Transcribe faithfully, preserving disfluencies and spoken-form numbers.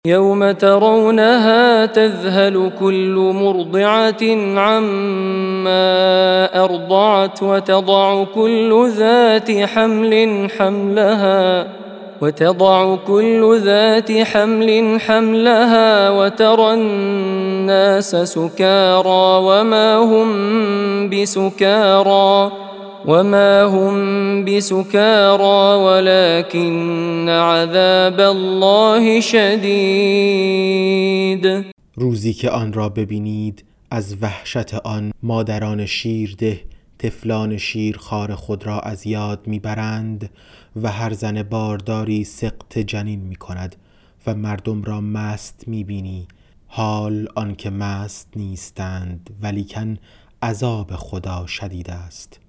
يوم ترونها تذهل كل مرضعة عما أرضعت وتضع كل ذات حمل حملها وتضع كل ذات حمل حملها وترى الناس سكارى وما هم بسكارى وما هم بسكارى ولكن عذاب الله شدید. روزی که آن را ببینید از وحشت آن مادران شیرده طفلان شیرخوار خود را از یاد میبرند و هر زن بارداری سقط جنین میکند و مردم را مست میبینی، حال آنکه مست نیستند ولیکن عذاب خدا شدید است.